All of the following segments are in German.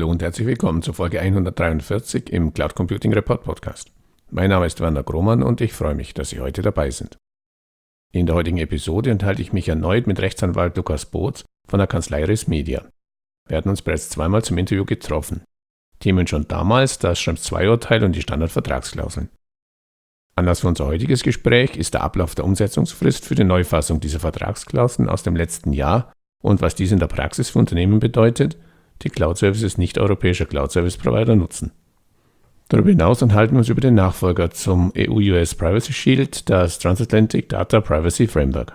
Hallo und herzlich willkommen zur Folge 143 im Cloud Computing Report Podcast. Mein Name ist Werner Grohmann und ich freue mich, dass Sie heute dabei sind. In der heutigen Episode unterhalte ich mich erneut mit Rechtsanwalt Lukas Boots von der Kanzlei Res Media. Wir hatten uns bereits zweimal zum Interview getroffen. Themen schon damals das Schrems II-Urteil und die Standardvertragsklauseln. Anlass für unser heutiges Gespräch ist der Ablauf der Umsetzungsfrist für die Neufassung dieser Vertragsklauseln aus dem letzten Jahr und was dies in der Praxis für Unternehmen bedeutet, die Cloud-Services nicht-europäischer Cloud-Service-Provider nutzen. Darüber hinaus unterhalten wir uns über den Nachfolger zum EU-US Privacy Shield, das Transatlantic Data Privacy Framework.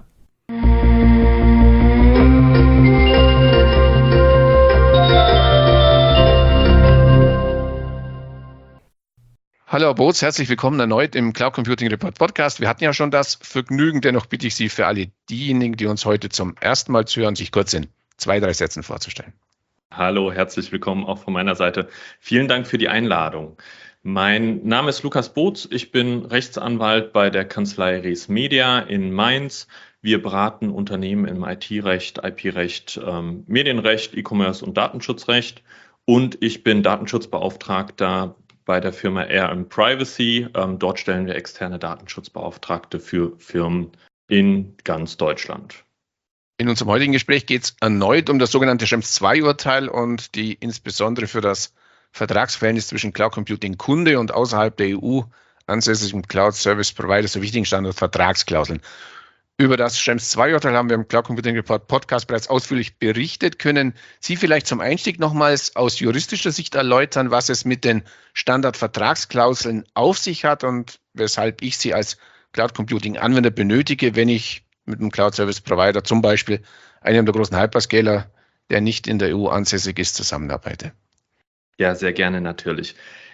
Hallo Herr Boots, herzlich willkommen erneut im Cloud Computing Report Podcast. Wir hatten ja schon das Vergnügen, dennoch bitte ich Sie für alle diejenigen, die uns heute zum ersten Mal zuhören, sich kurz in 2-3 Sätzen vorzustellen. Hallo, herzlich willkommen auch von meiner Seite. Vielen Dank für die Einladung. Mein Name ist Lukas Boots, ich bin Rechtsanwalt bei der Kanzlei Res Media in Mainz. Wir beraten Unternehmen im IT-Recht, IP-Recht, Medienrecht, E-Commerce und Datenschutzrecht. Und ich bin Datenschutzbeauftragter bei der Firma RM Privacy. Dort stellen wir externe Datenschutzbeauftragte für Firmen in ganz Deutschland. In unserem heutigen Gespräch geht es erneut um das sogenannte Schrems II-Urteil und die insbesondere für das Vertragsverhältnis zwischen Cloud Computing Kunde und außerhalb der EU ansässigen Cloud Service Provider so wichtigen Standardvertragsklauseln. Über das Schrems II-Urteil haben wir im Cloud Computing Report Podcast bereits ausführlich berichtet. Können Sie vielleicht zum Einstieg nochmals aus juristischer Sicht erläutern, was es mit den Standardvertragsklauseln auf sich hat und weshalb ich sie als Cloud Computing Anwender benötige, wenn ich mit einem Cloud Service Provider, zum Beispiel einem der großen Hyperscaler, der nicht in der EU ansässig ist, zusammenarbeite? Ja, sehr gerne natürlich.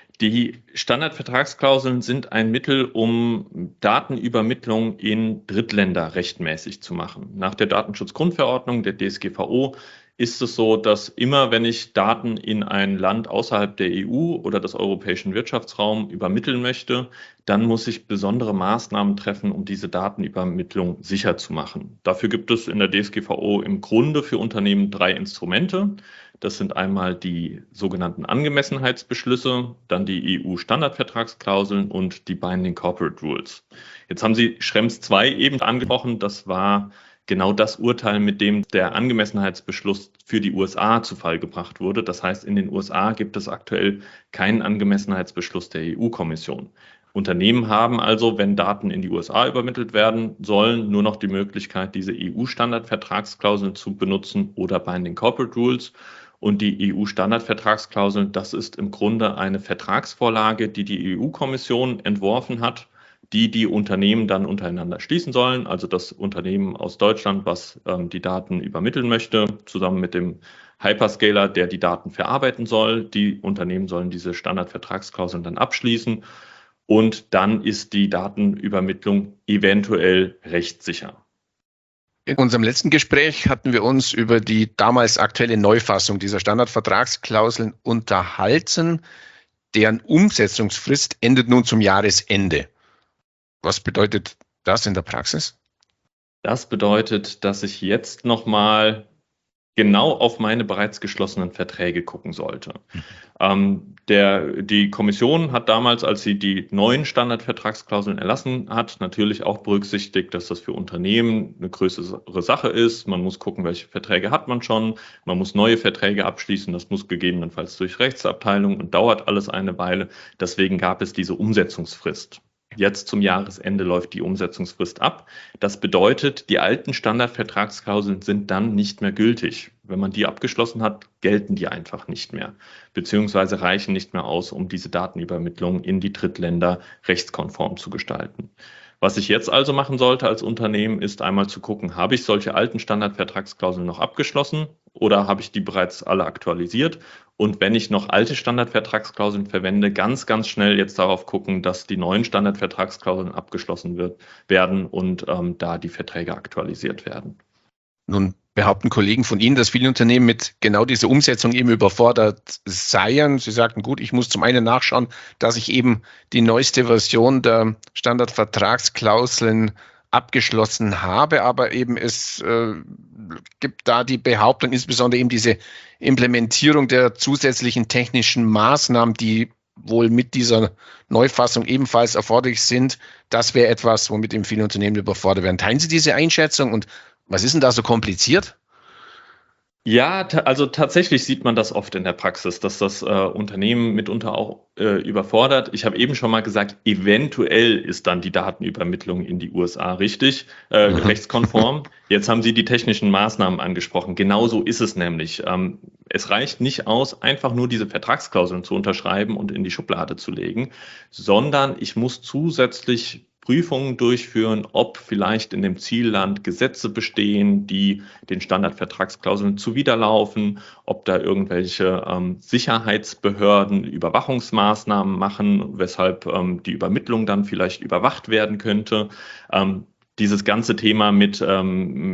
Die Standardvertragsklauseln sind ein Mittel, um Datenübermittlung in Drittländer rechtmäßig zu machen. Nach der Datenschutzgrundverordnung, der DSGVO, ist es so, dass immer, wenn ich Daten in ein Land außerhalb der EU oder des europäischen Wirtschaftsraums übermitteln möchte, dann muss ich besondere Maßnahmen treffen, um diese Datenübermittlung sicher zu machen. Dafür gibt es in der DSGVO im Grunde für Unternehmen 3 Instrumente. Das sind einmal die sogenannten Angemessenheitsbeschlüsse, dann die EU-Standardvertragsklauseln und die Binding Corporate Rules. Jetzt haben Sie Schrems II eben angesprochen. Das war genau das Urteil, mit dem der Angemessenheitsbeschluss für die USA zu Fall gebracht wurde. Das heißt, in den USA gibt es aktuell keinen Angemessenheitsbeschluss der EU-Kommission. Unternehmen haben also, wenn Daten in die USA übermittelt werden sollen, nur noch die Möglichkeit, diese EU-Standardvertragsklauseln zu benutzen oder Binding Corporate Rules. Und die EU-Standardvertragsklauseln, das ist im Grunde eine Vertragsvorlage, die die EU-Kommission entworfen hat, die Unternehmen dann untereinander schließen sollen. Also das Unternehmen aus Deutschland, was die Daten übermitteln möchte, zusammen mit dem Hyperscaler, der die Daten verarbeiten soll. Die Unternehmen sollen diese Standardvertragsklauseln dann abschließen und dann ist die Datenübermittlung eventuell rechtssicher. In unserem letzten Gespräch hatten wir uns über die damals aktuelle Neufassung dieser Standardvertragsklauseln unterhalten. Deren Umsetzungsfrist endet nun zum Jahresende. Was bedeutet das in der Praxis? Das bedeutet, dass ich jetzt nochmal genau auf meine bereits geschlossenen Verträge gucken sollte. Die Kommission hat damals, als sie die neuen Standardvertragsklauseln erlassen hat, natürlich auch berücksichtigt, dass das für Unternehmen eine größere Sache ist. Man muss gucken, welche Verträge hat man schon. Man muss neue Verträge abschließen. Das muss gegebenenfalls durch Rechtsabteilung und dauert alles eine Weile. Deswegen gab es diese Umsetzungsfrist. Jetzt zum Jahresende läuft die Umsetzungsfrist ab. Das bedeutet, die alten Standardvertragsklauseln sind dann nicht mehr gültig. Wenn man die abgeschlossen hat, gelten die einfach nicht mehr, beziehungsweise reichen nicht mehr aus, um diese Datenübermittlung in die Drittländer rechtskonform zu gestalten. Was ich jetzt also machen sollte als Unternehmen, ist einmal zu gucken, habe ich solche alten Standardvertragsklauseln noch abgeschlossen oder habe ich die bereits alle aktualisiert? Und wenn ich noch alte Standardvertragsklauseln verwende, ganz, ganz schnell jetzt darauf gucken, dass die neuen Standardvertragsklauseln abgeschlossen werden und da die Verträge aktualisiert werden. Nun behaupten Kollegen von Ihnen, dass viele Unternehmen mit genau dieser Umsetzung eben überfordert seien. Sie sagten, gut, ich muss zum einen nachschauen, dass ich eben die neueste Version der Standardvertragsklauseln abgeschlossen habe, aber eben es gibt da die Behauptung, insbesondere eben diese Implementierung der zusätzlichen technischen Maßnahmen, die wohl mit dieser Neufassung ebenfalls erforderlich sind. Das wäre etwas, womit eben viele Unternehmen überfordert werden. Teilen Sie diese Einschätzung und was ist denn da so kompliziert? Ja, also tatsächlich sieht man das oft in der Praxis, dass das Unternehmen mitunter auch überfordert. Ich habe eben schon mal gesagt, eventuell ist dann die Datenübermittlung in die USA richtig, rechtskonform. Jetzt haben Sie die technischen Maßnahmen angesprochen. Genauso ist es nämlich. Es reicht nicht aus, einfach nur diese Vertragsklauseln zu unterschreiben und in die Schublade zu legen, sondern ich muss zusätzlich Prüfungen durchführen, ob vielleicht in dem Zielland Gesetze bestehen, die den Standardvertragsklauseln zuwiderlaufen, ob da irgendwelche Sicherheitsbehörden Überwachungsmaßnahmen machen, weshalb die Übermittlung dann vielleicht überwacht werden könnte. Dieses ganze Thema mit der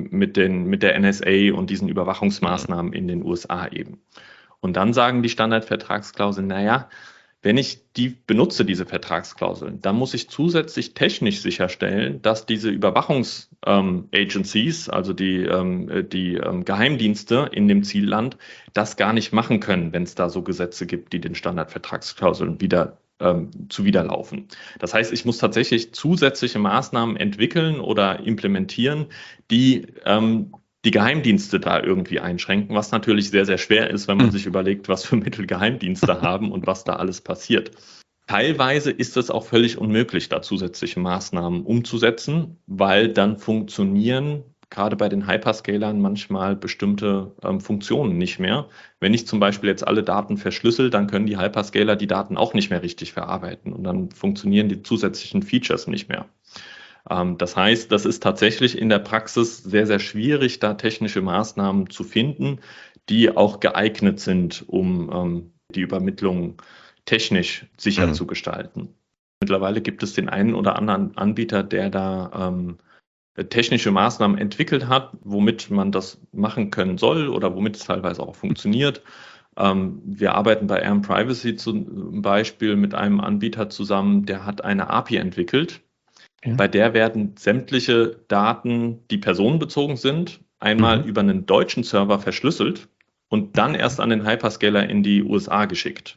NSA und diesen Überwachungsmaßnahmen in den USA eben. Und dann sagen die Standardvertragsklauseln, naja, wenn ich die benutze, diese Vertragsklauseln, dann muss ich zusätzlich technisch sicherstellen, dass diese Überwachungs-Agencies, also die Geheimdienste in dem Zielland, das gar nicht machen können, wenn es da so Gesetze gibt, die den Standardvertragsklauseln zuwiderlaufen. Das heißt, ich muss tatsächlich zusätzliche Maßnahmen entwickeln oder implementieren, die die Geheimdienste da irgendwie einschränken, was natürlich sehr, sehr schwer ist, wenn man sich überlegt, was für Mittel Geheimdienste haben und was da alles passiert. Teilweise ist es auch völlig unmöglich, da zusätzliche Maßnahmen umzusetzen, weil dann funktionieren gerade bei den Hyperscalern manchmal bestimmte Funktionen nicht mehr. Wenn ich zum Beispiel jetzt alle Daten verschlüssel, dann können die Hyperscaler die Daten auch nicht mehr richtig verarbeiten und dann funktionieren die zusätzlichen Features nicht mehr. Das heißt, das ist tatsächlich in der Praxis sehr, sehr schwierig, da technische Maßnahmen zu finden, die auch geeignet sind, um die Übermittlung technisch sicher zu gestalten. Mittlerweile gibt es den einen oder anderen Anbieter, der da technische Maßnahmen entwickelt hat, womit man das machen können soll oder womit es teilweise auch funktioniert. Wir arbeiten bei Arm Privacy zum Beispiel mit einem Anbieter zusammen, der hat eine API entwickelt. Ja. Bei der werden sämtliche Daten, die personenbezogen sind, einmal über einen deutschen Server verschlüsselt und dann erst an den Hyperscaler in die USA geschickt.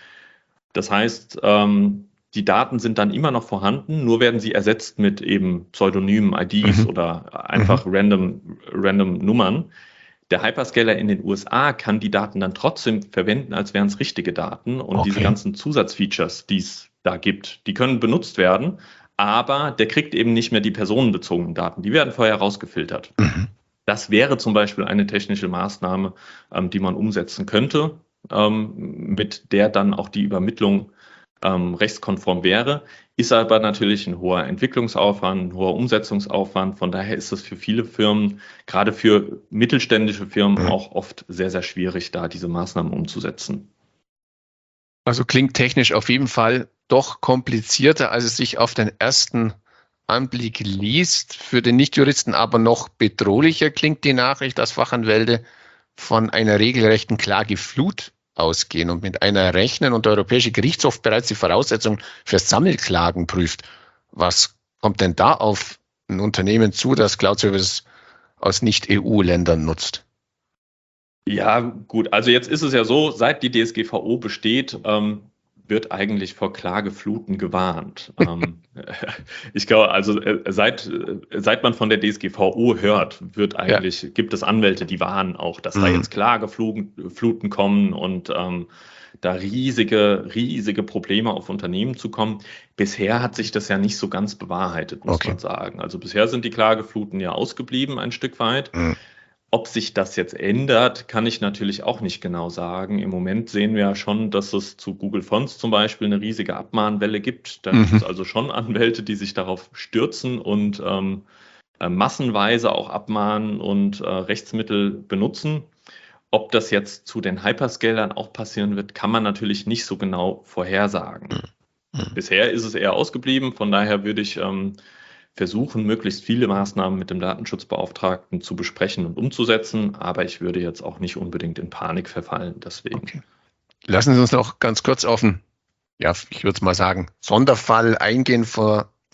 Das heißt, die Daten sind dann immer noch vorhanden, nur werden sie ersetzt mit eben pseudonymen IDs oder einfach random Nummern. Der Hyperscaler in den USA kann die Daten dann trotzdem verwenden, als wären es richtige Daten. Und diese ganzen Zusatzfeatures, die es da gibt, die können benutzt werden. Aber der kriegt eben nicht mehr die personenbezogenen Daten. Die werden vorher rausgefiltert. Das wäre zum Beispiel eine technische Maßnahme, die man umsetzen könnte, mit der dann auch die Übermittlung rechtskonform wäre. Ist aber natürlich ein hoher Entwicklungsaufwand, ein hoher Umsetzungsaufwand. Von daher ist es für viele Firmen, gerade für mittelständische Firmen, auch oft sehr, sehr schwierig, da diese Maßnahmen umzusetzen. Also klingt technisch auf jeden Fall doch komplizierter, als es sich auf den ersten Anblick liest. Für den Nichtjuristen aber noch bedrohlicher klingt die Nachricht, dass Fachanwälte von einer regelrechten Klageflut ausgehen und mit einer rechnen und der Europäische Gerichtshof bereits die Voraussetzungen für Sammelklagen prüft. Was kommt denn da auf ein Unternehmen zu, das Cloud-Services aus Nicht-EU-Ländern nutzt? Ja, gut. Also jetzt ist es ja so, seit die DSGVO besteht, wird eigentlich vor Klagefluten gewarnt. Ich glaube, also seit man von der DSGVO hört, gibt es Anwälte, die warnen auch, dass da jetzt Klagefluten kommen und da riesige Probleme auf Unternehmen zukommen. Bisher hat sich das ja nicht so ganz bewahrheitet, muss man sagen. Also bisher sind die Klagefluten ja ausgeblieben ein Stück weit. Ob sich das jetzt ändert, kann ich natürlich auch nicht genau sagen. Im Moment sehen wir ja schon, dass es zu Google Fonts zum Beispiel eine riesige Abmahnwelle gibt. Da gibt es also schon Anwälte, die sich darauf stürzen und massenweise auch abmahnen und Rechtsmittel benutzen. Ob das jetzt zu den Hyperscalern auch passieren wird, kann man natürlich nicht so genau vorhersagen. Bisher ist es eher ausgeblieben, von daher würde ich versuchen, möglichst viele Maßnahmen mit dem Datenschutzbeauftragten zu besprechen und umzusetzen, aber ich würde jetzt auch nicht unbedingt in Panik verfallen, deswegen. Lassen Sie uns noch ganz kurz auf einen, ich würde es mal sagen, Sonderfall eingehen, von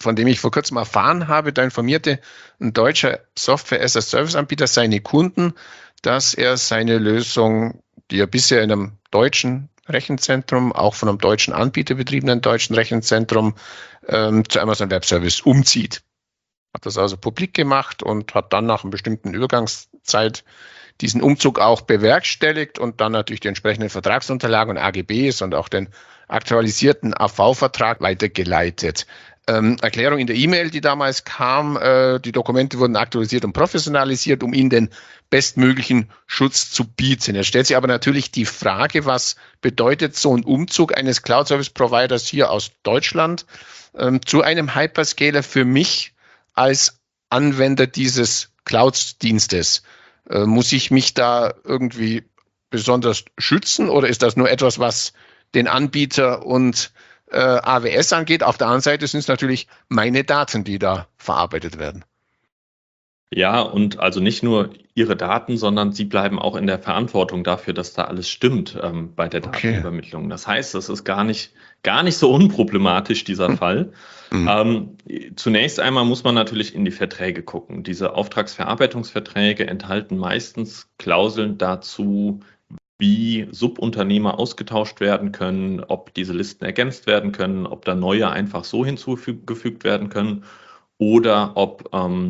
von dem ich vor kurzem erfahren habe. Da informierte ein deutscher Software-as-a-Service-Anbieter seine Kunden, dass er seine Lösung, die er bisher in einem deutschen Rechenzentrum, auch von einem deutschen Anbieter betriebenen deutschen Rechenzentrum, zu Amazon Web Service umzieht. Hat das also publik gemacht und hat dann nach einer bestimmten Übergangszeit diesen Umzug auch bewerkstelligt und dann natürlich die entsprechenden Vertragsunterlagen und AGBs und auch den aktualisierten AV-Vertrag weitergeleitet. Erklärung in der E-Mail, die damals kam, die Dokumente wurden aktualisiert und professionalisiert, um ihnen den bestmöglichen Schutz zu bieten. Jetzt stellt sich aber natürlich die Frage, was bedeutet so ein Umzug eines Cloud-Service-Providers hier aus Deutschland zu einem Hyperscaler für mich als Anwender dieses Cloud-Dienstes? Muss ich mich da irgendwie besonders schützen oder ist das nur etwas, was den Anbieter und AWS angeht? Auf der anderen Seite sind es natürlich meine Daten, die da verarbeitet werden. Ja, und also nicht nur Ihre Daten, sondern Sie bleiben auch in der Verantwortung dafür, dass da alles stimmt bei der Datenübermittlung. Das heißt, das ist gar nicht so unproblematisch, dieser Fall. Zunächst einmal muss man natürlich in die Verträge gucken. Diese Auftragsverarbeitungsverträge enthalten meistens Klauseln dazu, wie Subunternehmer ausgetauscht werden können, ob diese Listen ergänzt werden können, ob da neue einfach so hinzugefügt werden können oder ob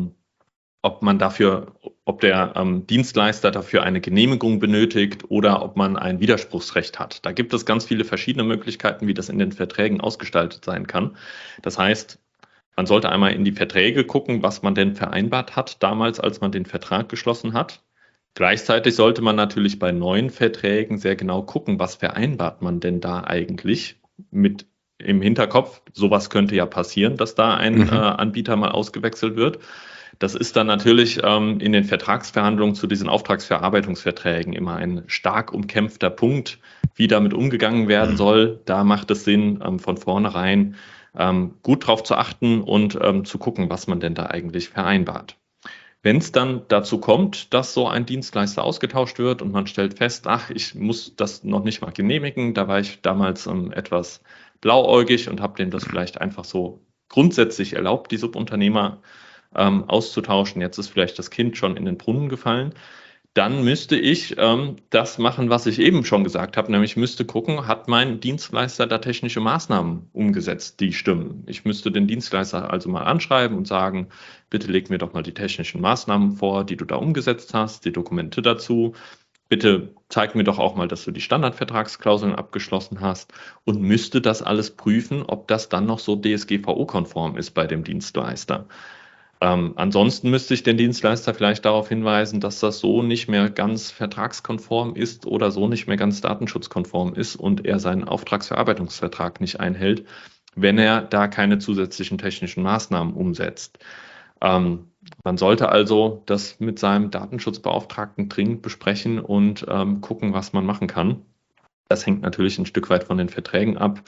der Dienstleister dafür eine Genehmigung benötigt oder ob man ein Widerspruchsrecht hat. Da gibt es ganz viele verschiedene Möglichkeiten, wie das in den Verträgen ausgestaltet sein kann. Das heißt, man sollte einmal in die Verträge gucken, was man denn vereinbart hat damals, als man den Vertrag geschlossen hat. Gleichzeitig sollte man natürlich bei neuen Verträgen sehr genau gucken, was vereinbart man denn da eigentlich mit im Hinterkopf. Sowas könnte ja passieren, dass da ein Anbieter mal ausgewechselt wird. Das ist dann natürlich in den Vertragsverhandlungen zu diesen Auftragsverarbeitungsverträgen immer ein stark umkämpfter Punkt, wie damit umgegangen werden soll. Da macht es Sinn, von vornherein gut drauf zu achten und zu gucken, was man denn da eigentlich vereinbart. Wenn es dann dazu kommt, dass so ein Dienstleister ausgetauscht wird und man stellt fest, ich muss das noch nicht mal genehmigen, da war ich damals etwas blauäugig und habe dem das vielleicht einfach so grundsätzlich erlaubt, die Subunternehmer auszutauschen. Jetzt ist vielleicht das Kind schon in den Brunnen gefallen. Dann müsste ich das machen, was ich eben schon gesagt habe, nämlich müsste gucken, hat mein Dienstleister da technische Maßnahmen umgesetzt, die stimmen. Ich müsste den Dienstleister also mal anschreiben und sagen, bitte leg mir doch mal die technischen Maßnahmen vor, die du da umgesetzt hast, die Dokumente dazu. Bitte zeig mir doch auch mal, dass du die Standardvertragsklauseln abgeschlossen hast und müsste das alles prüfen, ob das dann noch so DSGVO-konform ist bei dem Dienstleister. Ansonsten müsste ich den Dienstleister vielleicht darauf hinweisen, dass das so nicht mehr ganz vertragskonform ist oder so nicht mehr ganz datenschutzkonform ist und er seinen Auftragsverarbeitungsvertrag nicht einhält, wenn er da keine zusätzlichen technischen Maßnahmen umsetzt. Man sollte also das mit seinem Datenschutzbeauftragten dringend besprechen und gucken, was man machen kann. Das hängt natürlich ein Stück weit von den Verträgen ab.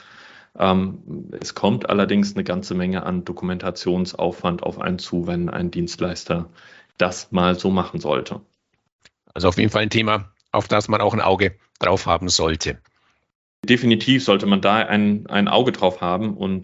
Es kommt allerdings eine ganze Menge an Dokumentationsaufwand auf einen zu, wenn ein Dienstleister das mal so machen sollte. Also auf jeden Fall ein Thema, auf das man auch ein Auge drauf haben sollte. Definitiv sollte man da ein Auge drauf haben und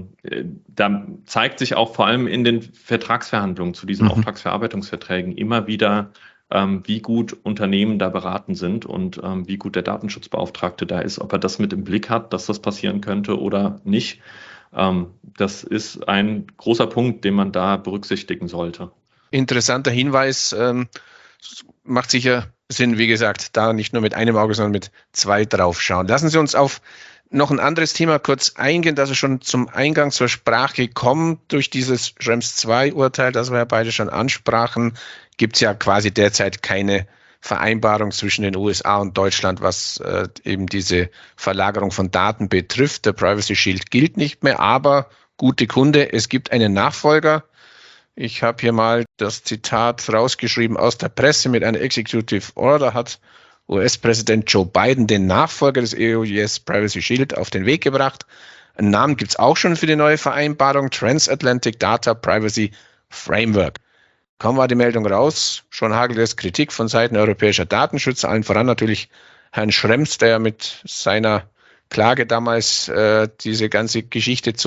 da zeigt sich auch vor allem in den Vertragsverhandlungen zu diesen Auftragsverarbeitungsverträgen immer wieder, wie gut Unternehmen da beraten sind und wie gut der Datenschutzbeauftragte da ist, ob er das mit im Blick hat, dass das passieren könnte oder nicht. Das ist ein großer Punkt, den man da berücksichtigen sollte. Interessanter Hinweis, macht sicher Sinn, wie gesagt, da nicht nur mit einem Auge, sondern mit zwei drauf schauen. Lassen Sie uns auf noch ein anderes Thema kurz eingehen, das ist schon zum Eingang zur Sprache kommt. Durch dieses Schrems II-Urteil, das wir ja beide schon ansprachen, gibt es ja quasi derzeit keine Vereinbarung zwischen den USA und Deutschland, was eben diese Verlagerung von Daten betrifft. Der Privacy Shield gilt nicht mehr, aber gute Kunde, es gibt einen Nachfolger. Ich habe hier mal das Zitat rausgeschrieben aus der Presse. Mit einer Executive Order hat US-Präsident Joe Biden den Nachfolger des EU-US Privacy Shield auf den Weg gebracht. Einen Namen gibt es auch schon für die neue Vereinbarung, Transatlantic Data Privacy Framework. Kaum war die Meldung raus, schon hagelt es Kritik von Seiten europäischer Datenschützer, allen voran natürlich Herrn Schrems, der mit seiner Klage damals diese ganze Geschichte zum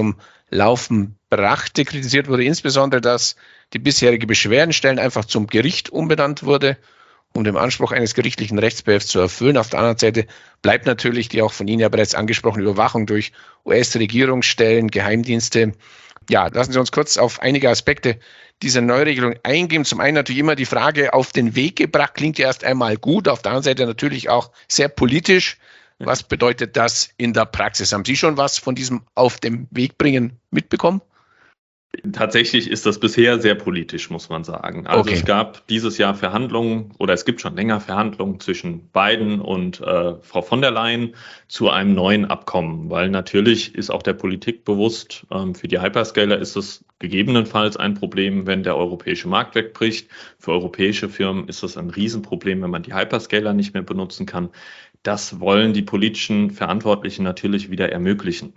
Laufen brachte. Kritisiert wurde insbesondere, dass die bisherige Beschwerdenstellen einfach zum Gericht umbenannt wurde, um den Anspruch eines gerichtlichen Rechtsbehelfs zu erfüllen. Auf der anderen Seite bleibt natürlich die auch von Ihnen ja bereits angesprochene Überwachung durch US-Regierungsstellen, Geheimdienste. Ja, lassen Sie uns kurz auf einige Aspekte dieser Neuregelung eingehen. Zum einen natürlich immer die Frage auf den Weg gebracht, klingt ja erst einmal gut, auf der anderen Seite natürlich auch sehr politisch. Was bedeutet das in der Praxis? Haben Sie schon was von diesem auf den Weg bringen mitbekommen? Tatsächlich ist das bisher sehr politisch, muss man sagen. Also Okay. Es gab dieses Jahr Verhandlungen oder es gibt schon länger Verhandlungen zwischen Biden und Frau von der Leyen zu einem neuen Abkommen, weil natürlich ist auch der Politik bewusst, für die Hyperscaler ist es gegebenenfalls ein Problem, wenn der europäische Markt wegbricht. Für europäische Firmen ist es ein Riesenproblem, wenn man die Hyperscaler nicht mehr benutzen kann. Das wollen die politischen Verantwortlichen natürlich wieder ermöglichen.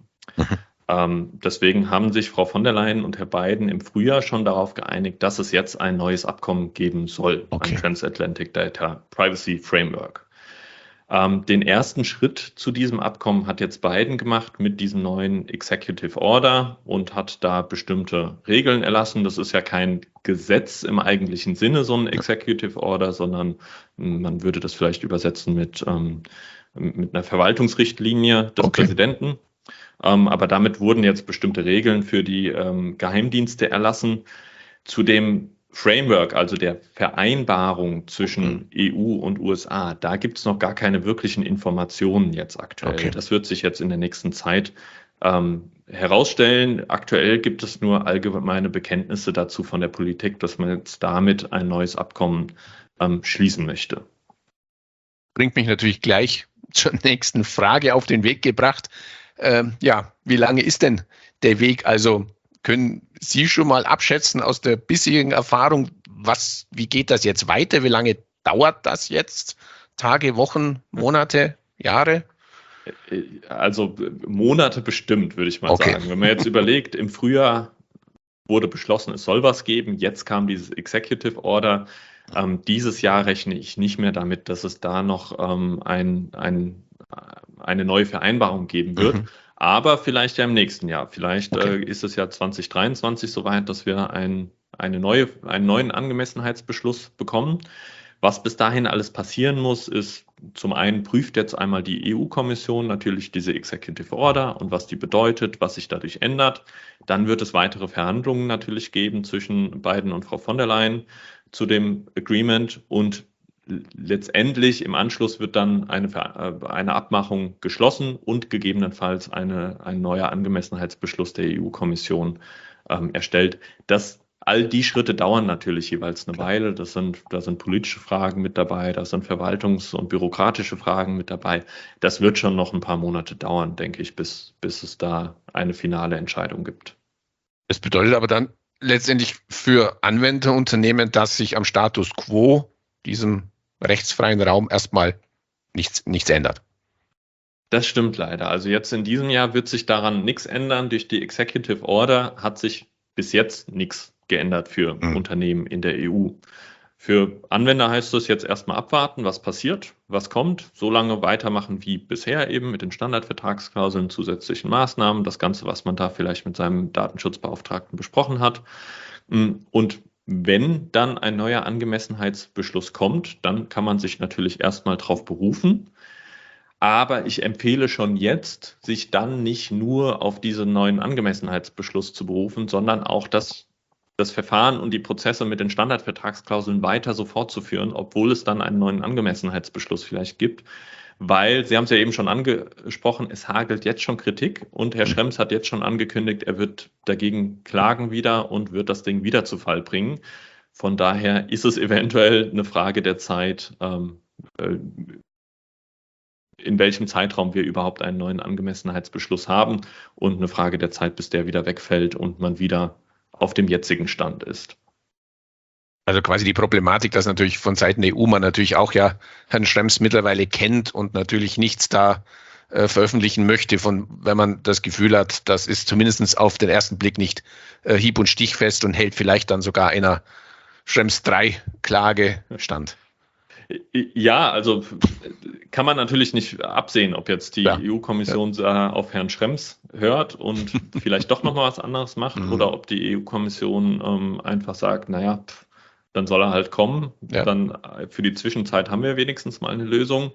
Deswegen haben sich Frau von der Leyen und Herr Biden im Frühjahr schon darauf geeinigt, dass es jetzt ein neues Abkommen geben soll, Okay. ein Transatlantic Data Privacy Framework. Den ersten Schritt zu diesem Abkommen hat jetzt Biden gemacht mit diesem neuen Executive Order und hat da bestimmte Regeln erlassen. Das ist ja kein Gesetz im eigentlichen Sinne, so ein Executive Order, sondern man würde das vielleicht übersetzen mit einer Verwaltungsrichtlinie des Präsidenten. Aber damit wurden jetzt bestimmte Regeln für die Geheimdienste erlassen. Zu dem Framework, also der Vereinbarung zwischen EU und USA, da gibt es noch gar keine wirklichen Informationen jetzt aktuell. Okay. Das wird sich jetzt in der nächsten Zeit herausstellen. Aktuell gibt es nur allgemeine Bekenntnisse dazu von der Politik, dass man jetzt damit ein neues Abkommen schließen möchte. Bringt mich natürlich gleich zur nächsten Frage auf den Weg gebracht. Wie lange ist denn der Weg? Also können Sie schon mal abschätzen aus der bisherigen Erfahrung, wie geht das jetzt weiter? Wie lange dauert das jetzt? Tage, Wochen, Monate, Jahre? Also Monate bestimmt, würde ich mal sagen. Wenn man jetzt überlegt, im Frühjahr wurde beschlossen, es soll was geben. Jetzt kam dieses Executive Order. Dieses Jahr rechne ich nicht mehr damit, dass es da noch eine neue Vereinbarung geben wird. Aber vielleicht ja im nächsten Jahr. Vielleicht ist es ja 2023 soweit, dass wir einen neuen Angemessenheitsbeschluss bekommen. Was bis dahin alles passieren muss, ist zum einen prüft jetzt einmal die EU-Kommission natürlich diese Executive Order und was die bedeutet, was sich dadurch ändert. Dann wird es weitere Verhandlungen natürlich geben zwischen Biden und Frau von der Leyen zu dem Agreement und letztendlich im Anschluss wird dann eine Abmachung geschlossen und gegebenenfalls ein neuer Angemessenheitsbeschluss der EU-Kommission erstellt. All die Schritte dauern natürlich jeweils eine Weile. Da sind politische Fragen mit dabei, da sind verwaltungs- und bürokratische Fragen mit dabei. Das wird schon noch ein paar Monate dauern, denke ich, bis es da eine finale Entscheidung gibt. Das bedeutet aber dann letztendlich für Anwenderunternehmen, dass sich am Status quo, diesem rechtsfreien Raum, erstmal nichts ändert. Das stimmt leider. Also jetzt in diesem Jahr wird sich daran nichts ändern. Durch die Executive Order hat sich bis jetzt nichts geändert für Unternehmen in der EU. Für Anwender heißt es jetzt erstmal abwarten, was passiert, was kommt, so lange weitermachen wie bisher eben mit den Standardvertragsklauseln, zusätzlichen Maßnahmen, das Ganze, was man da vielleicht mit seinem Datenschutzbeauftragten besprochen hat. Und wenn dann ein neuer Angemessenheitsbeschluss kommt, dann kann man sich natürlich erstmal drauf berufen. Aber ich empfehle schon jetzt, sich dann nicht nur auf diesen neuen Angemessenheitsbeschluss zu berufen, sondern auch das Verfahren und die Prozesse mit den Standardvertragsklauseln weiter so fortzuführen, obwohl es dann einen neuen Angemessenheitsbeschluss vielleicht gibt. Weil, Sie haben es ja eben schon angesprochen, es hagelt jetzt schon Kritik und Herr Schrems hat jetzt schon angekündigt, er wird dagegen klagen wieder und wird das Ding wieder zu Fall bringen. Von daher ist es eventuell eine Frage der Zeit, in welchem Zeitraum wir überhaupt einen neuen Angemessenheitsbeschluss haben und eine Frage der Zeit, bis der wieder wegfällt und man wieder auf dem jetzigen Stand ist. Also quasi die Problematik, dass natürlich von Seiten der EU man natürlich auch ja Herrn Schrems mittlerweile kennt und natürlich nichts da veröffentlichen möchte, wenn man das Gefühl hat, das ist zumindest auf den ersten Blick nicht hieb- und stichfest und hält vielleicht dann sogar einer Schrems 3 Klage stand. Ja, also kann man natürlich nicht absehen, ob jetzt die EU-Kommission auf Herrn Schrems hört und vielleicht doch nochmal was anderes macht oder ob die EU-Kommission einfach sagt, naja, dann soll er halt kommen. Ja. Dann für die Zwischenzeit haben wir wenigstens mal eine Lösung.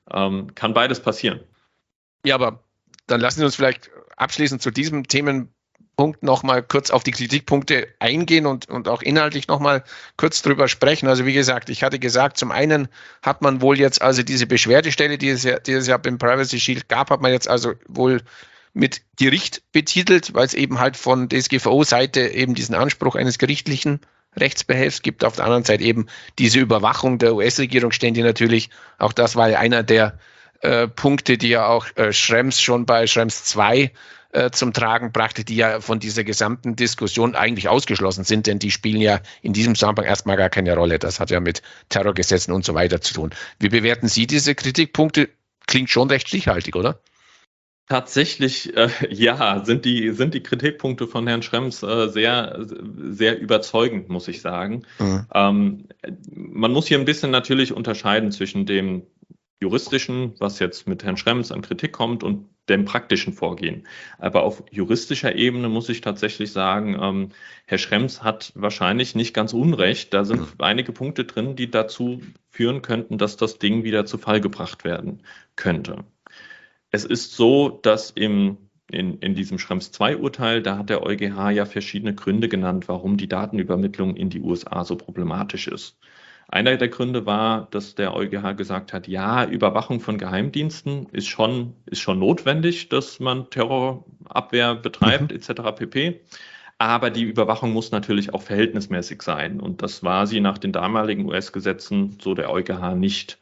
Kann beides passieren. Ja, aber dann lassen Sie uns vielleicht abschließend zu diesem Themenpunkt nochmal kurz auf die Kritikpunkte eingehen und auch inhaltlich nochmal kurz drüber sprechen. Also wie gesagt, ich hatte gesagt, zum einen hat man wohl jetzt also diese Beschwerdestelle, die es ja beim Privacy Shield gab, hat man jetzt also wohl mit Gericht betitelt, weil es eben halt von DSGVO-Seite eben diesen Anspruch eines gerichtlichen Rechtsbehelfs gibt. Auf der anderen Seite eben diese Überwachung der US-Regierung stände natürlich, auch das war ja einer der Punkte, die ja auch Schrems schon bei Schrems 2 zum Tragen brachte, die ja von dieser gesamten Diskussion eigentlich ausgeschlossen sind, denn die spielen ja in diesem Zusammenhang erstmal gar keine Rolle. Das hat ja mit Terrorgesetzen und so weiter zu tun. Wie bewerten Sie diese Kritikpunkte? Klingt schon recht stichhaltig, oder? Tatsächlich, ja, sind die Kritikpunkte von Herrn Schrems sehr, sehr überzeugend, muss ich sagen. Man muss hier ein bisschen natürlich unterscheiden zwischen dem juristischen, was jetzt mit Herrn Schrems an Kritik kommt, und dem praktischen Vorgehen. Aber auf juristischer Ebene muss ich tatsächlich sagen, Herr Schrems hat wahrscheinlich nicht ganz unrecht. Da sind einige Punkte drin, die dazu führen könnten, dass das Ding wieder zu Fall gebracht werden könnte. Es ist so, dass in diesem Schrems 2-Urteil, da hat der EuGH ja verschiedene Gründe genannt, warum die Datenübermittlung in die USA so problematisch ist. Einer der Gründe war, dass der EuGH gesagt hat, ja, Überwachung von Geheimdiensten ist schon notwendig, dass man Terrorabwehr betreibt, etc. pp. Aber die Überwachung muss natürlich auch verhältnismäßig sein. Und das war sie nach den damaligen US-Gesetzen, so der EuGH, nicht.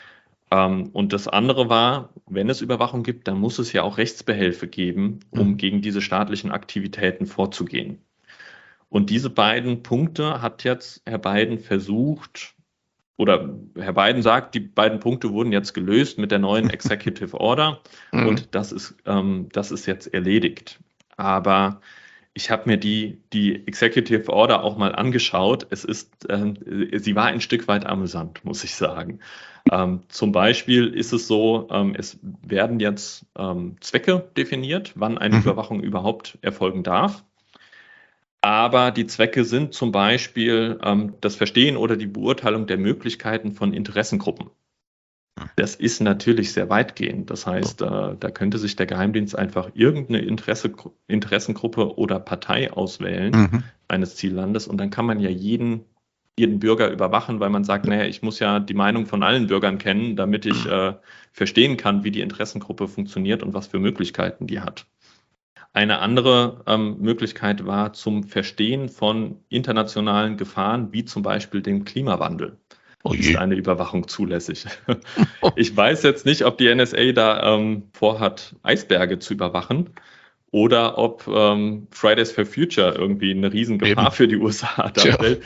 Und das andere war, wenn es Überwachung gibt, dann muss es ja auch Rechtsbehelfe geben, um gegen diese staatlichen Aktivitäten vorzugehen. Und diese beiden Punkte hat jetzt Herr Biden versucht, oder Herr Biden sagt, die beiden Punkte wurden jetzt gelöst mit der neuen Executive Order und das ist jetzt erledigt. Aber ich habe mir die Executive Order auch mal angeschaut. Sie war ein Stück weit amüsant, muss ich sagen. Zum Beispiel ist es so, es werden jetzt Zwecke definiert, wann eine Überwachung überhaupt erfolgen darf. Aber die Zwecke sind zum Beispiel das Verstehen oder die Beurteilung der Möglichkeiten von Interessengruppen. Das ist natürlich sehr weitgehend. Das heißt, da könnte sich der Geheimdienst einfach irgendeine Interessengruppe oder Partei auswählen eines Ziellandes und dann kann man ja jeden Bürger überwachen, weil man sagt, naja, ich muss ja die Meinung von allen Bürgern kennen, damit ich verstehen kann, wie die Interessengruppe funktioniert und was für Möglichkeiten die hat. Eine andere Möglichkeit war zum Verstehen von internationalen Gefahren, wie zum Beispiel dem Klimawandel. Ist eine Überwachung zulässig? Ich weiß jetzt nicht, ob die NSA da vorhat, Eisberge zu überwachen oder ob Fridays for Future irgendwie eine Riesengefahr für die USA darstellt,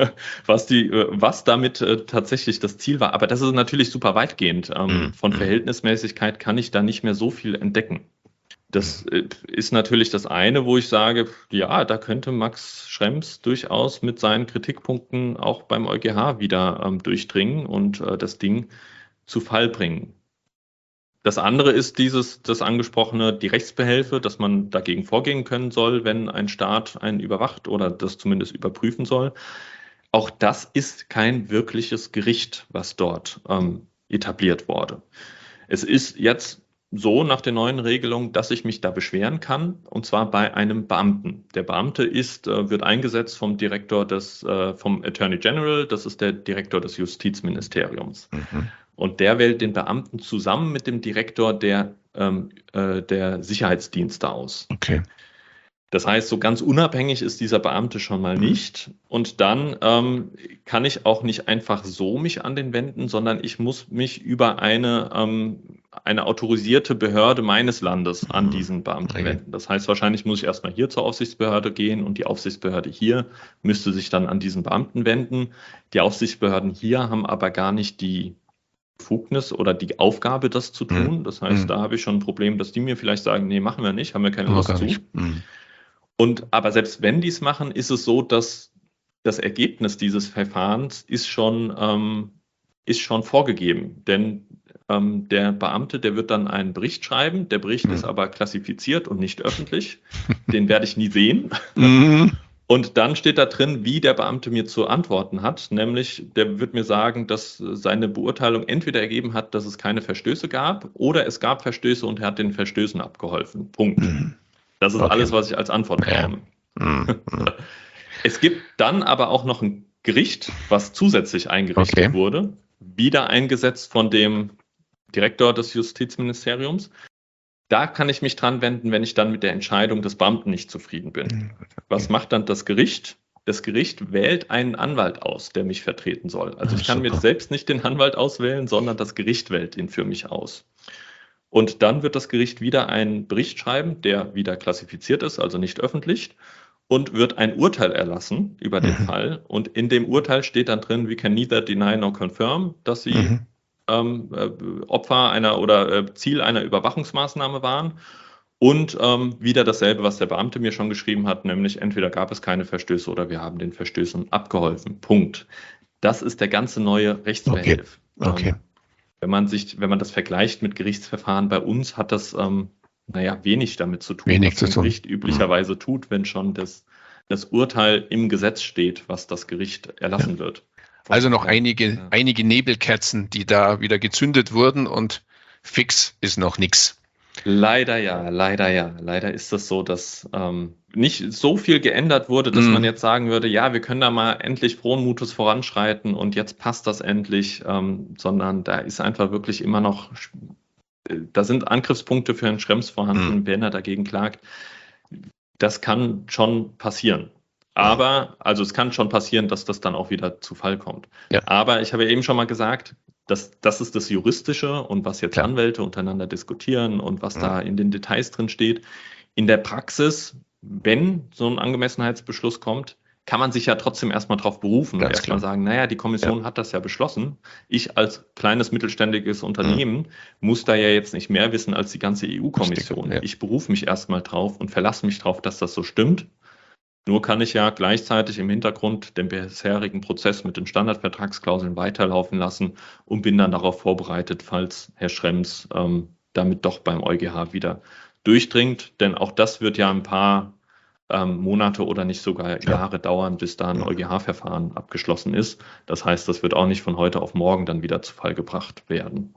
was damit tatsächlich das Ziel war. Aber das ist natürlich super weitgehend. Von Verhältnismäßigkeit kann ich da nicht mehr so viel entdecken. Das ist natürlich das eine, wo ich sage, ja, da könnte Max Schrems durchaus mit seinen Kritikpunkten auch beim EuGH wieder durchdringen und das Ding zu Fall bringen. Das andere ist das angesprochene, die Rechtsbehelfe, dass man dagegen vorgehen können soll, wenn ein Staat einen überwacht oder das zumindest überprüfen soll. Auch das ist kein wirkliches Gericht, was dort etabliert wurde. Es ist jetzt so nach der neuen Regelung, dass ich mich da beschweren kann, und zwar bei einem Beamten. Der Beamte wird eingesetzt vom vom Attorney General, das ist der Direktor des Justizministeriums. Und der wählt den Beamten zusammen mit dem Direktor der Sicherheitsdienste aus. Okay. Das heißt, so ganz unabhängig ist dieser Beamte schon mal nicht. Und dann kann ich auch nicht einfach so mich an den wenden, sondern ich muss mich über eine autorisierte Behörde meines Landes an diesen Beamten wenden. Das heißt, wahrscheinlich muss ich erstmal hier zur Aufsichtsbehörde gehen und die Aufsichtsbehörde hier müsste sich dann an diesen Beamten wenden. Die Aufsichtsbehörden hier haben aber gar nicht die Befugnis oder die Aufgabe, das zu tun. Das heißt, da habe ich schon ein Problem, dass die mir vielleicht sagen, nee, machen wir nicht, haben wir keine Lust zu. Aber selbst wenn die es machen, ist es so, dass das Ergebnis dieses Verfahrens ist schon ist schon vorgegeben, denn der Beamte, der wird dann einen Bericht schreiben, der Bericht ist aber klassifiziert und nicht öffentlich, den werde ich nie sehen. Und dann steht da drin, wie der Beamte mir zu antworten hat, nämlich der wird mir sagen, dass seine Beurteilung entweder ergeben hat, dass es keine Verstöße gab oder es gab Verstöße und er hat den Verstößen abgeholfen. Punkt. Das ist alles, was ich als Antwort bekomme. Es gibt dann aber auch noch ein Gericht, was zusätzlich eingerichtet wurde, wieder eingesetzt von dem Direktor des Justizministeriums. Da kann ich mich dran wenden, wenn ich dann mit der Entscheidung des Beamten nicht zufrieden bin. Was macht dann das Gericht? Das Gericht wählt einen Anwalt aus, der mich vertreten soll. Also ich kann mir selbst nicht den Anwalt auswählen, sondern das Gericht wählt ihn für mich aus. Und dann wird das Gericht wieder einen Bericht schreiben, der wieder klassifiziert ist, also nicht öffentlich, und wird ein Urteil erlassen über den Fall. Und in dem Urteil steht dann drin, we can neither deny nor confirm, dass sie Opfer einer oder Ziel einer Überwachungsmaßnahme waren. Und wieder dasselbe, was der Beamte mir schon geschrieben hat, nämlich entweder gab es keine Verstöße oder wir haben den Verstößen abgeholfen. Punkt. Das ist der ganze neue Rechtsbehelf. Wenn man das vergleicht mit Gerichtsverfahren bei uns, hat das wenig damit zu tun, was ein Gericht üblicherweise tut, wenn schon das Urteil im Gesetz steht, was das Gericht erlassen wird. Also noch einige Nebelkerzen, die da wieder gezündet wurden und fix ist noch nichts. Leider ja. Leider ist das so, dass nicht so viel geändert wurde, dass man jetzt sagen würde, ja, wir können da mal endlich frohen Mutes voranschreiten und jetzt passt das endlich, sondern da ist einfach wirklich immer noch, da sind Angriffspunkte für Herrn Schrems vorhanden, wenn er dagegen klagt. Das kann schon passieren. Aber, also es kann schon passieren, dass das dann auch wieder zu Fall kommt. Ja. Aber ich habe ja eben schon mal gesagt, das ist das Juristische und was jetzt Anwälte untereinander diskutieren und was da in den Details drin steht. In der Praxis, wenn so ein Angemessenheitsbeschluss kommt, kann man sich ja trotzdem erstmal drauf berufen und erstmal sagen, naja, die Kommission hat das ja beschlossen. Ich als kleines mittelständiges Unternehmen muss da ja jetzt nicht mehr wissen als die ganze EU-Kommission. Ich berufe mich erstmal drauf und verlasse mich drauf, dass das so stimmt. Nur kann ich ja gleichzeitig im Hintergrund den bisherigen Prozess mit den Standardvertragsklauseln weiterlaufen lassen und bin dann darauf vorbereitet, falls Herr Schrems damit doch beim EuGH wieder durchdringt. Denn auch das wird ja ein paar Monate oder nicht sogar Jahre dauern, bis da ein EuGH-Verfahren abgeschlossen ist. Das heißt, das wird auch nicht von heute auf morgen dann wieder zu Fall gebracht werden.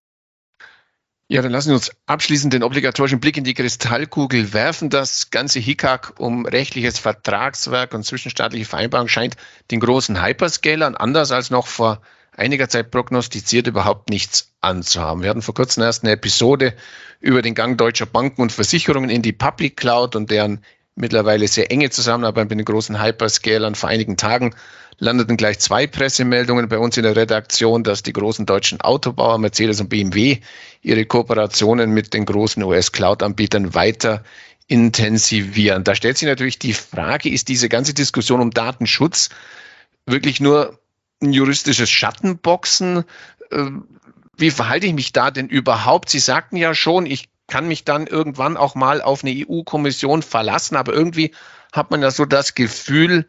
Ja, dann lassen wir uns abschließend den obligatorischen Blick in die Kristallkugel werfen. Das ganze Hickhack um rechtliches Vertragswerk und zwischenstaatliche Vereinbarungen scheint den großen Hyperscalern, anders als noch vor einiger Zeit prognostiziert, überhaupt nichts anzuhaben. Wir hatten vor kurzem erst eine Episode über den Gang deutscher Banken und Versicherungen in die Public Cloud und deren mittlerweile sehr enge Zusammenarbeit mit den großen Hyperscalern. Vor einigen Tagen landeten gleich 2 Pressemeldungen bei uns in der Redaktion, dass die großen deutschen Autobauer Mercedes und BMW ihre Kooperationen mit den großen US-Cloud-Anbietern weiter intensivieren. Da stellt sich natürlich die Frage, ist diese ganze Diskussion um Datenschutz wirklich nur ein juristisches Schattenboxen? Wie verhalte ich mich da denn überhaupt? Sie sagten ja schon, ich kann mich dann irgendwann auch mal auf eine EU-Kommission verlassen, aber irgendwie hat man ja so das Gefühl,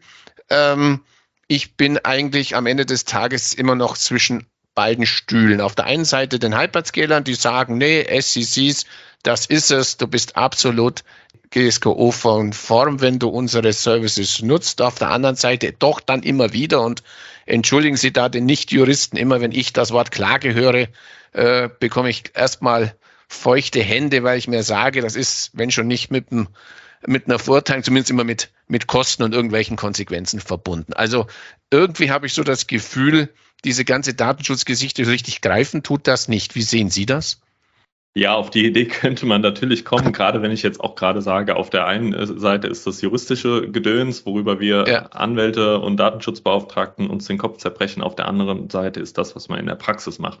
ich bin eigentlich am Ende des Tages immer noch zwischen beiden Stühlen. Auf der einen Seite den Hyperscalern, die sagen, nee, SECs, das ist es, du bist absolut GSGO-konform, wenn du unsere Services nutzt. Auf der anderen Seite doch dann immer wieder, und entschuldigen Sie da den Nicht-Juristen, immer wenn ich das Wort Klage höre, bekomme ich erstmal feuchte Hände, weil ich mir sage, das ist, wenn schon nicht mit einer Verurteilung, zumindest immer mit Kosten und irgendwelchen Konsequenzen verbunden. Also irgendwie habe ich so das Gefühl, diese ganze Datenschutzgeschichte richtig greifen tut das nicht. Wie sehen Sie das? Ja, auf die Idee könnte man natürlich kommen, gerade wenn ich jetzt auch gerade sage, auf der einen Seite ist das juristische Gedöns, worüber wir Anwälte und Datenschutzbeauftragten uns den Kopf zerbrechen. Auf der anderen Seite ist das, was man in der Praxis macht.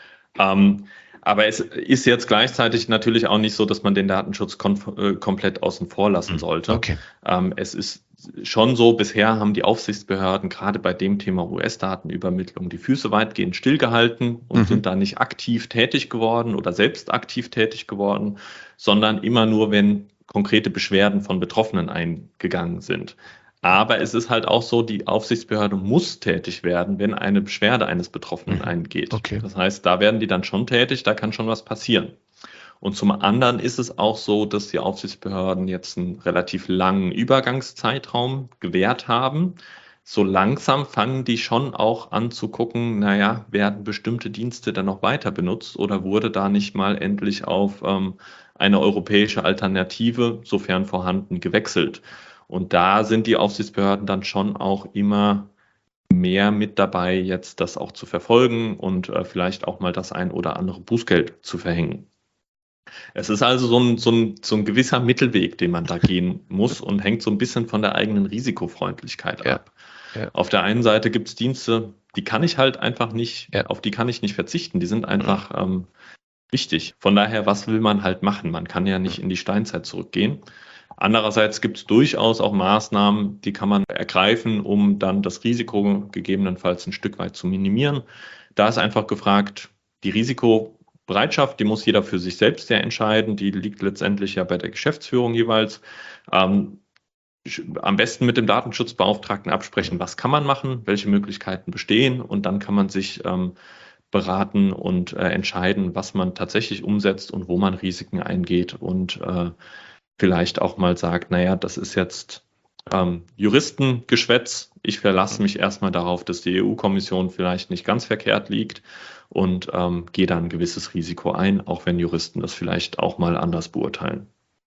Aber es ist jetzt gleichzeitig natürlich auch nicht so, dass man den Datenschutz komplett außen vor lassen sollte. Okay. Es ist schon so, bisher haben die Aufsichtsbehörden gerade bei dem Thema US-Datenübermittlung die Füße weitgehend stillgehalten und sind da nicht aktiv tätig geworden oder selbst aktiv tätig geworden, sondern immer nur, wenn konkrete Beschwerden von Betroffenen eingegangen sind. Aber es ist halt auch so, die Aufsichtsbehörde muss tätig werden, wenn eine Beschwerde eines Betroffenen eingeht. Okay. Das heißt, da werden die dann schon tätig, da kann schon was passieren. Und zum anderen ist es auch so, dass die Aufsichtsbehörden jetzt einen relativ langen Übergangszeitraum gewährt haben. So langsam fangen die schon auch an zu gucken, naja, werden bestimmte Dienste dann noch weiter benutzt oder wurde da nicht mal endlich auf eine europäische Alternative, sofern vorhanden, gewechselt. Und da sind die Aufsichtsbehörden dann schon auch immer mehr mit dabei, jetzt das auch zu verfolgen und vielleicht auch mal das ein oder andere Bußgeld zu verhängen. Es ist also so ein gewisser Mittelweg, den man da gehen muss und hängt so ein bisschen von der eigenen Risikofreundlichkeit ab. Ja. Auf der einen Seite gibt es Dienste, die kann ich halt einfach nicht, Ja. auf die kann ich nicht verzichten. Die sind einfach wichtig. Von daher, was will man halt machen? Man kann ja nicht in die Steinzeit zurückgehen. Andererseits gibt es durchaus auch Maßnahmen, die kann man ergreifen, um dann das Risiko gegebenenfalls ein Stück weit zu minimieren. Da ist einfach gefragt, die Risikobereitschaft, die muss jeder für sich selbst ja entscheiden. Die liegt letztendlich ja bei der Geschäftsführung jeweils. Am besten mit dem Datenschutzbeauftragten absprechen, was kann man machen, welche Möglichkeiten bestehen, und dann kann man sich beraten und entscheiden, was man tatsächlich umsetzt und wo man Risiken eingeht und vielleicht auch mal sagt, naja, das ist jetzt Juristengeschwätz. Ich verlasse mich erstmal darauf, dass die EU-Kommission vielleicht nicht ganz verkehrt liegt und gehe dann ein gewisses Risiko ein, auch wenn Juristen das vielleicht auch mal anders beurteilen.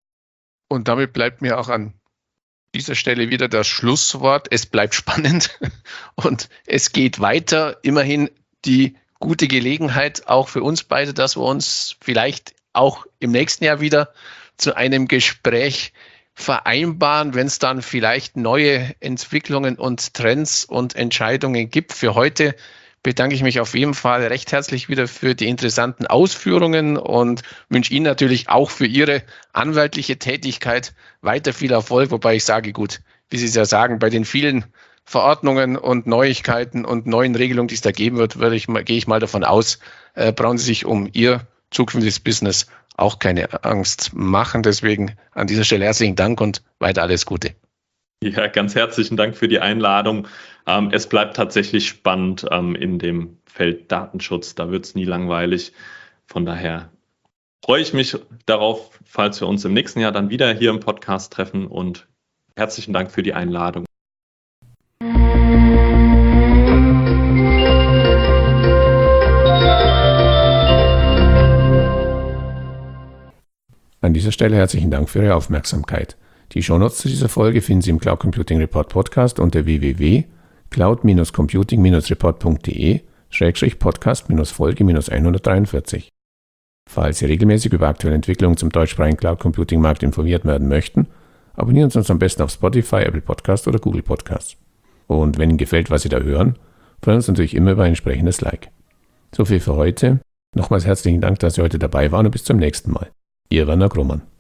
Und damit bleibt mir auch an dieser Stelle wieder das Schlusswort. Es bleibt spannend und es geht weiter. Immerhin die gute Gelegenheit auch für uns beide, dass wir uns vielleicht auch im nächsten Jahr wieder zu einem Gespräch vereinbaren, wenn es dann vielleicht neue Entwicklungen und Trends und Entscheidungen gibt. Für heute bedanke ich mich auf jeden Fall recht herzlich wieder für die interessanten Ausführungen und wünsche Ihnen natürlich auch für Ihre anwaltliche Tätigkeit weiter viel Erfolg, wobei ich sage, gut, wie Sie es ja sagen, bei den vielen Verordnungen und Neuigkeiten und neuen Regelungen, die es da geben wird, gehe ich mal davon aus, brauchen Sie sich um Ihr zukünftiges Business auch keine Angst machen. Deswegen an dieser Stelle herzlichen Dank und weiter alles Gute. Ja, ganz herzlichen Dank für die Einladung. Es bleibt tatsächlich spannend in dem Feld Datenschutz. Da wird es nie langweilig. Von daher freue ich mich darauf, falls wir uns im nächsten Jahr dann wieder hier im Podcast treffen, und herzlichen Dank für die Einladung. An dieser Stelle herzlichen Dank für Ihre Aufmerksamkeit. Die Shownotes zu dieser Folge finden Sie im Cloud Computing Report Podcast unter www.cloud-computing-report.de/podcast-Folge-143. Falls Sie regelmäßig über aktuelle Entwicklungen zum deutschsprachigen Cloud Computing Markt informiert werden möchten, abonnieren Sie uns am besten auf Spotify, Apple Podcast oder Google Podcast. Und wenn Ihnen gefällt, was Sie da hören, freuen wir uns natürlich immer über ein entsprechendes Like. So viel für heute. Nochmals herzlichen Dank, dass Sie heute dabei waren, und bis zum nächsten Mal. Ihr Werner Grohmann.